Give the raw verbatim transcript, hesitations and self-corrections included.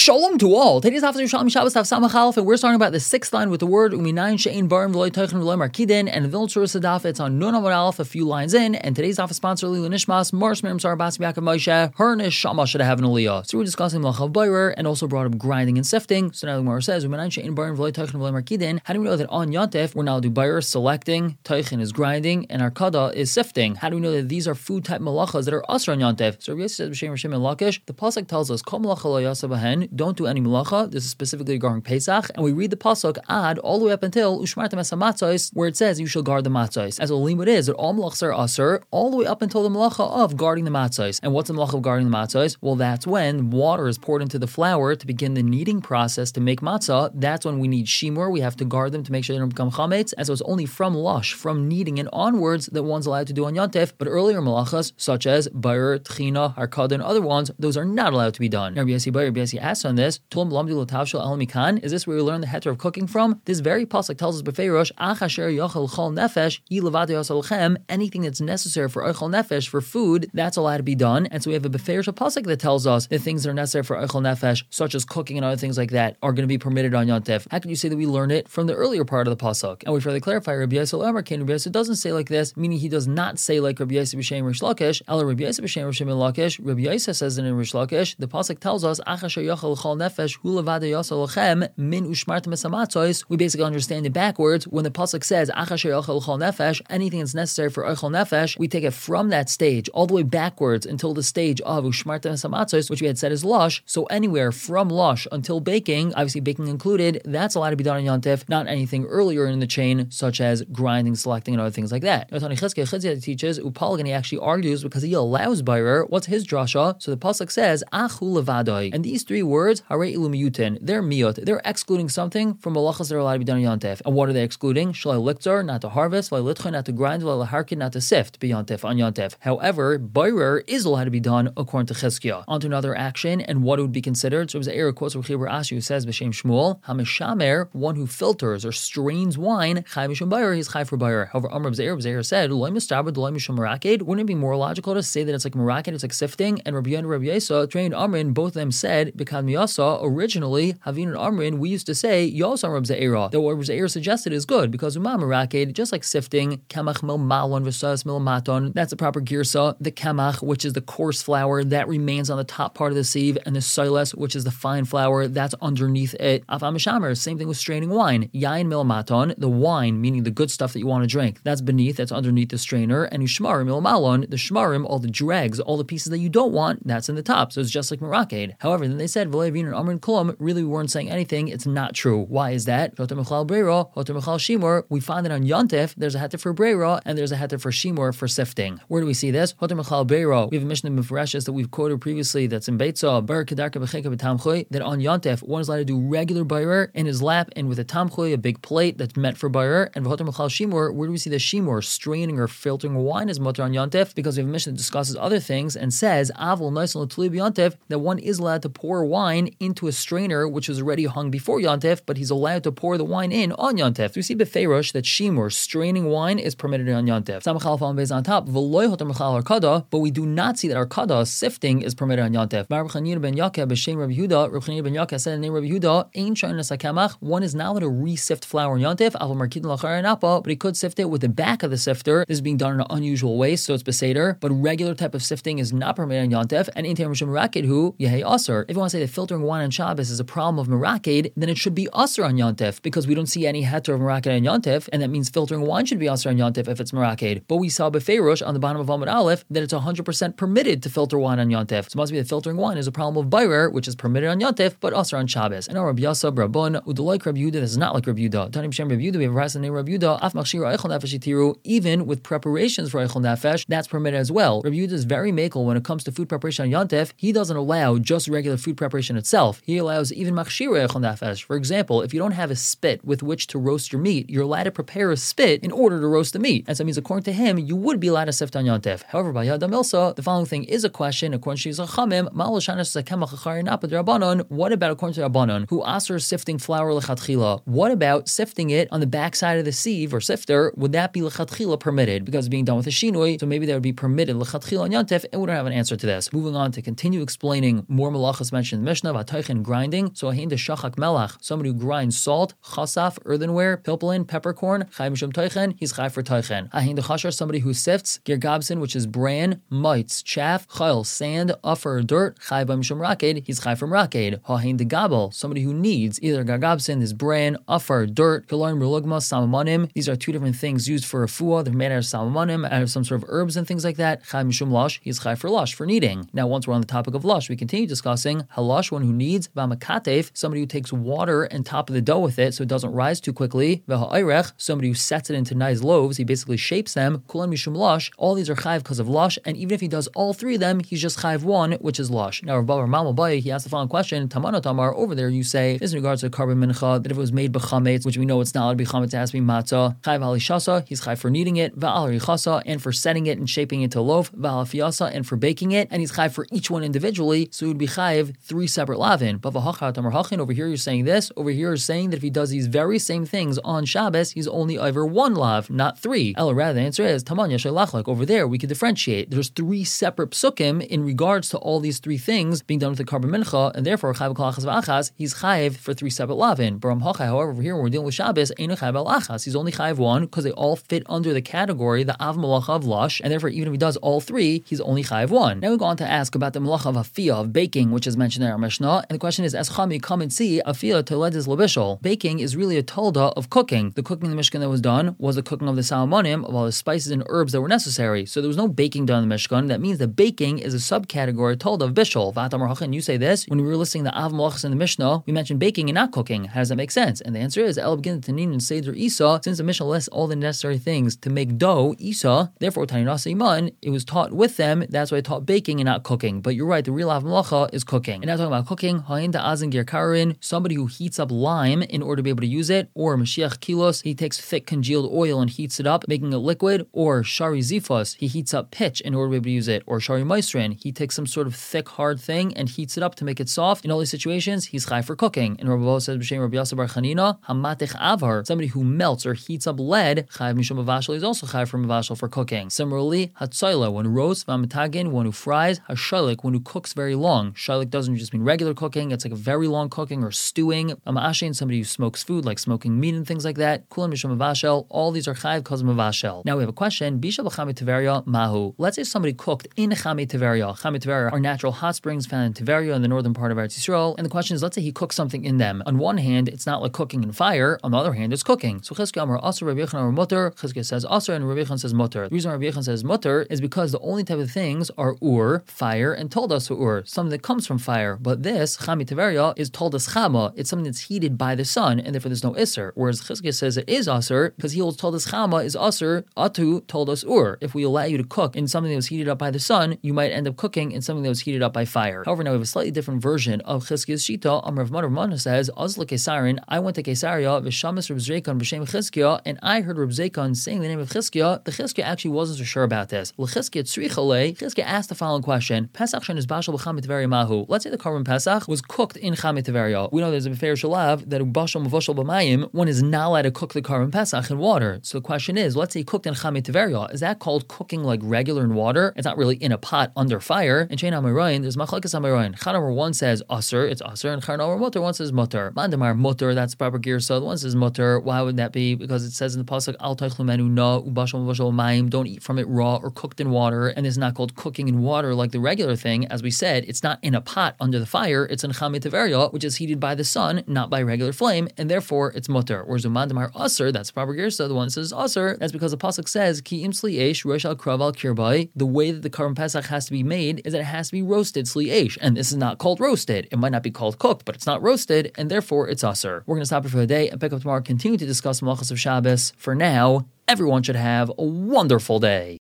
Shalom to all. Today's Daf is Shalom Shabbos Daf Samach Aleph, and we're starting about the sixth line with the word Uminayin She'ein Barim V'Lo Teichen V'Lo Markidin, and the Vilna Tzurus Daf, it's on Nun Amud Aleph, a few lines in, and today's Daf is sponsored Lilu Nishmas, Mars Miriam Sarah Bas Yaakov Moshe, her Neshama should have an Aliyah. So we're discussing Malachav Bayrer, and also brought up grinding and sifting. So now the Gemara says Uminayin She'ein Barim V'Lo Teichen V'Lo Markidin. How do we know that on Yontif we're now do Bayrer selecting, Teichen is grinding, and Arkada is sifting? How do we know that these are food type malachas that are asr on Yontif? So Rabbi Yossi says B'Shem Rishim and Lakish, the pasuk tells us Kol Malacha Lo Yasa B'Hen, don't do any malacha. This is specifically regarding Pesach, and we read the pasuk ad all the way up until Ushmartem es hamatzos, where it says you shall guard the matzos. As a limud is that all malachas are asr all the way up until the malacha of guarding the matzos. And what's the malacha of guarding the matzos? Well, that's when water is poured into the flour to begin the kneading process to make matzah. That's when we need shimur. We have to guard them to make sure they don't become chametz. And so it's only from lush, from kneading and onwards that one's allowed to do on Yontif. But earlier malachas such as bayr, tchina, harkada, and other ones, those are not allowed to be done. Rabbi Yossi Bayr, Rabbi Yossi asks on this. Is this where we learn the heter of cooking from? This very pasuk tells us befeirosh, achasher yochel chol nefesh, yilavadu yasalchem, anything that's necessary for oichel nefesh, for food, that's allowed to be done. And so we have a befeirosh pasuk that tells us that things that are necessary for oichel nefesh, such as cooking and other things like that, are going to be permitted on Yontif. How can you say that we learn it from the earlier part of the pasuk? And we further clarify, Rabbi Yossi Omer Kain, Rabbi Yossi doesn't say like this, meaning he does not say like Rabbi Yossi b'shem Rish Lakish. Ela Rabbi Yossi b'shem Rish Lakish. Rabbi Yossi says it in Rish Lakish. The pasuk tells us, achasher yochel chol nefesh, hu levadu yasalchem min ushmartem es hamatzos. We basically understand it backwards. When the pasuk says achasher yochel chol nefesh, anything that's necessary for oichel nefesh, we take it from that stage all the way backwards until the stage of ushmartem es hamatzos, which we had said is lush. So anywhere from lush until baking, obviously baking included, that's allowed to be done on Yontif, not anything earlier in the chain, such as grinding, selecting, and other things like that. Tani Chizkiah teaches Upalgan, he actually argues because he allows bayrer. What's his drasha? So the pasuk says achu levadai, and these three words harei ilu miyutin, they're miyut, they're excluding something from malachas that are allowed to be done on Yontif. And what are they excluding? Shalai liktor, not to harvest, shalai litcha, not to grind, shalai harkin, not to sift, be Yontif, on Yontif. However, bayrer is allowed to be done according to Chizkiah. On to another action, and what it would be considered. So it was a quotes from Chibur Ashi, who says b'shem Shmuel, hamishamer, one who filters or strains wine, chai mishum bayrer, he's chai for bayrer. However, Amr B'Zeir, B'Zeir said, loy mistabed, loy mishum maraked. Wouldn't it be more logical to say that it's like maraked, it's like sifting? And Rabbi Yonah and Rabbi Yesa trained Amrin, both of them said, because miyasa, originally, Havin and Amrin, we used to say, Yosam Rabbi Zeira. That what Rabbi Zeira suggested is good, because umam maraked, just like sifting, kamach mil malon v'sas mil maton, that's the proper girsa. The kamach, which is the coarse flour, that remains on the top part of the sieve, and the silas, which is the fine flour, that's underneath it. Afamishamer, same thing with straining wine. Yain mil maton, the wine, meaning the good stuff that you want to drink, that's beneath, that's underneath the strainer, and ushmarim mil malon, the shmarim, all the dregs, all the pieces that you don't want, that's in the top. So it's just like maraked. However, then they said, V'levin and Amrin Kulam, really we weren't saying anything. It's not true. Why is that? We find that on Yontif, there's a heter for breira, and there's a heter for shimur for sifting. Where do we see this? We have a Mishnah in Mefareshus that we've quoted previously that's in Beitzah, that on Yontif, one is allowed to do regular bayrer in his lap and with a tamchui, a big plate that's meant for bayrer. And shimur, where do we see the shimur, straining or filtering wine as mutter on Yontif? Because we have a Mishnah that discusses other things and says, avol noisel l'tuli b'Yontif, that one is allowed to pour wine into a strainer which was already hung before Yontif, but he's allowed to pour the wine in on Yontif. So we see befeirosh that shimur, straining wine, is permitted on Yontif. Samachal on base on top, v'loy hotam mechal arkada, but we do not see that arkada, sifting, is permitted on Yontif. Bar Chanina ben Yaakov b'shem Rabbi Yehuda, Rabbi Chanina ben Yaakov said in the name of Rabbi Yehuda, ein shayin sakamach, one is not allowed to re-sift flour on Yontif, avol markidin lachar napa, but he could sift it with the back of the sifter. This is being done in an unusual way, so it's beseder, but regular type of sifting is not permitted on Yontif. And in term of maraked, who yehei aser. If you want to say that filtering wine on Shabbos is a problem of maraked, then it should be aser on Yontif, because we don't see any heter of maraked on Yontif, and that means filtering wine should be aser on Yontif if it's maraked. But we saw befeirosh on the bottom of Amud Aleph that it's one hundred percent permitted to filter wine on Yontif. So it must be that filtering wine is a problem of bayrer, which is permitted on Yontif, but aser on Shabbos. And now Rabbi Yasab, Rabbon, udaloik Rabbi Yehuda, this is not like Rabbi Yehuda. Tani b'shem Rabbi Yehuda, we have a the name Rabbi Yehuda, af machshira eichel nefesh itiru, even with preparations for eichel nefesh, that's permitted as well. Rabbi Yehuda is very makel when it comes to food preparation on Yontif. He doesn't allow just regular food preparation itself. He allows even machshira eichel nefesh. For example, if you don't have a spit with which to roast your meat, you're allowed to prepare a spit in order to roast the meat. And so that means according to him, you would be allowed to sift on Yontif. However, by Yad Milsa, the following thing is a question, according to Chachamim, what about according to Rabbanon, who asers sifting flour lechatchila? What about sifting it on the backside of the sieve or sifter? Would that be lechatchila permitted? Because it's being done with a shinui, so maybe that would be permitted lechatchila on Yontif, and we don't have an answer to this. Moving on to continue explaining more malachas mentioned in the Mishnah v'ataychen grinding. So ahin de shachak melach, somebody who grinds salt, chasaf, earthenware, pilpulin, peppercorn, chai mishum taychen, he's chai for taychen. Ahin de chashar, somebody who sifts, girgabsin, which is bran, mites, chaff, chayil, sand, uffer, dirt, chai mishum raked, he's chai from raked. Ahin de gabel, somebody who needs either gargabsin, this bran, uffer, dirt, kilarim, relugma, samamonim. These are two different things used for a fuah. They're made out of samamonim, out of some sort of herbs and things like that. Chai mishum lush, he's chai for lush, for kneading. Now, once we're on the topic of lush, we continue discussing halash, one who needs, v'amakatef, somebody who takes water and top of the dough with it so it doesn't rise too quickly, v'ha'irech, somebody who sets it into nice loaves, he basically shapes them, kulan mishum lush, all these are chayv because of lush, and even if he does all three of them, he's just chayv one, which is lush. Now, Rav Bar Malmabai, he asked the following question, Tamana Tamar, over there you say, this in regards to carbon mincha, that if it was made b'chametz, which we know it's not allowed to be chametz, it has to be matzah, chayv halishasa, he's chayv for kneading it, v'al richasa, and for setting it and shaping it to a loaf, v'al fiyasa, and for baking it, and he's chayv for each one individually, so it would be chayv three separate lavin. But v'hachar tamar hachin, over here you're saying this, over here you're saying that if he does these very same things on Shabbos, he's only over one lav, not three. Ella, rather, the answer is Taman Yashay Like over there, we could differentiate. There's three separate psukim in regards to all these three things being done with the carbon mincha, and therefore chayv kol achas v'achas, he's chayv for three separate lavin. Baram hachai, however, over here when we're dealing with Shabbos, ain't chayv al achas. He's only chayv one because they all fit under the category the av malacha of lush, and therefore even if he does all three, he's only chayv one. Now we go on to ask about the malacha of afiyah, of baking, which is mentioned in our Mishnah, and the question is, as chami, come and see, afiyah toled is labishol. Baking is really a tolda of cooking. The cooking in the Mishkan that was done was the cooking of the salmonim, of all the spices and herbs that were necessary. So there was no baking done in the Mishkan. That means that baking is a subcategory tolda of bishol. V'atamar hachin, you say this, when we were listing the av malachas in the Mishnah, we mentioned baking and not cooking. How does that make sense? And the answer is, el begin tanin and seder isa, since the Mishnah lists all the necessary things to make dough, isa, therefore taninasa iman, it was taught with them, that's why I taught baking and not cooking. But you're right, the real av malacha is cooking. And now talking about cooking, hain da azin ger karin, somebody who heats up lime in order to be able to use it, or mashiach kilos, he takes thick congealed oil and heats it up, making it liquid, or shari zifos, he heats up pitch in order to be able to use it, or shari maestrin, he takes some sort of thick, hard thing and heats it up to make it soft. In all these situations, he's chai for cooking. And Rabbi Bo says, b'shem Rabbi Yasser bar Chanina, hamatich avhar, somebody who melts or heats up lead, chai mishum avashal, he's also chai for mavashal for cooking. Similarly, hatzayla, one who roasts, vamatagin, one who fries, hashalik, one who cooks very long. Shalik doesn't just mean regular cooking, it's like a very long cooking or stewing. Ama'ashin, somebody who smokes food, like smoking meat and things like that. Kulan mishum avashal, all these are chayv because of mavashal. Now we have a question, bisha b'chamei Tiveria mahu. Let's say somebody cooked in Chamei Tiveria. Chamei Tiveria are natural hot springs found in Tiveria in the northern part of Eretz Yisrael. And the question is, let's say he cooks something in them. On one hand, it's not like cooking in fire. On the other hand, it's cooking. So Chizkiah Amar Asur, Rabbi Yochanan or mutter. Chizkiah says Asur and Rabbi Yochanan says mutter. The reason Rabbi Yochanan says mutter is because the only type of things are ur, fire, and toldas ur, something that comes from fire. But this Chamei Tiveria is toldas chama. It's something that's heated by the sun, and therefore there's no isser. Whereas Chizkiah says it is asur because he holds toldas chama is asur atu toldas ur. If we allow you to cook in something that was heated up by the sun, you might end up cooking in something that was heated up by fire. However, now we have a slightly different version of Chizkiah's shita. Amar Rav Mana, Rav Mana says, Azla Kesarin, I went to Kesaria, v'shamas Reb Zeikan b'shem Chizkiah, and I heard Reb Zeikan saying the name of Chizkiah. The Chizkiah actually wasn't so sure about this. L'Chizkiah tzrichalei, Chizkiah asked the following question, Pesach shen is bashal b'chamei Tiveria mahu. Let's say the carbon Pesach was cooked in Chamei Tiveria. We know there's a befer shalav that bashal mavashal b'mayim, one is not allowed to cook the carbon Pesach in water. So the question is, let's say he cooked in Chamei Tiveria. Is that called cooking like regular in water? It's not really in a pot under fire. And Shein Amirayin, there's machlekes Amirayin. Chan number one says asur, it's asur, and Chan number mutter, one says mutter. Mandamar mutter, that's the proper gear. So the one says mutter. Why would that be? Because it says in the pasuk al teichlu menu na ubashal mavashal mayim, don't eat from it raw or cooked in water. And it's not called cooking in water like the regular thing. As we said, it's not in a pot under the fire. It's in Chamei Tiveria, which is heated by the sun, not by regular flame, and therefore it's mutter. Whereas umandamar asur, that's the proper gear. So the one says asur. That's because the pasuk says ki im sli eish rosh al krav al kirbai. The way that the carbon Pesach has to be made is that it has to be roasted sli eish, and this is not called roasted. It might not be called cooked, but it's not roasted, and therefore it's asur. We're going to stop it for the day and pick up tomorrow. Continue to discuss malachas of Shabbos. For now, everyone should have a wonderful day.